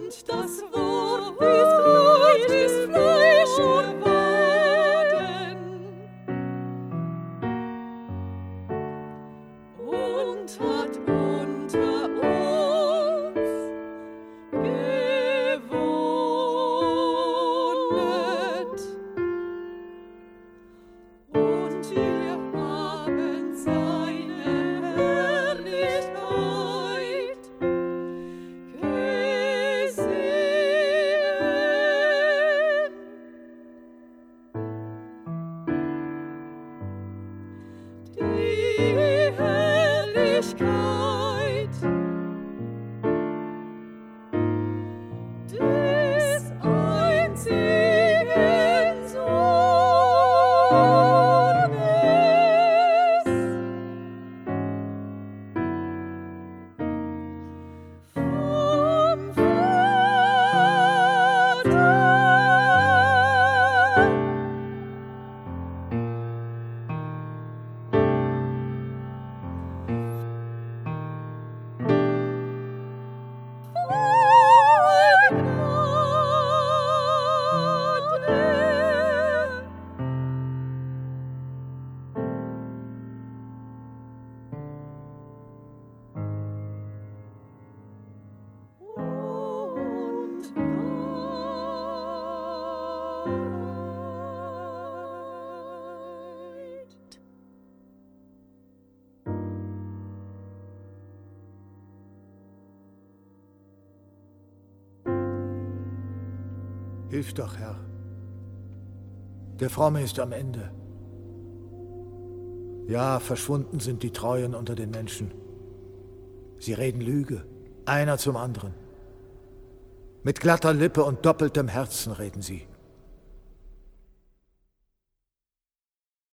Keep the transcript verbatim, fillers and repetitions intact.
Hilf doch, Herr. Der Fromme ist am Ende. Ja, verschwunden sind die Treuen unter den Menschen. Sie reden Lüge, einer zum anderen. Mit glatter Lippe und doppeltem Herzen reden sie.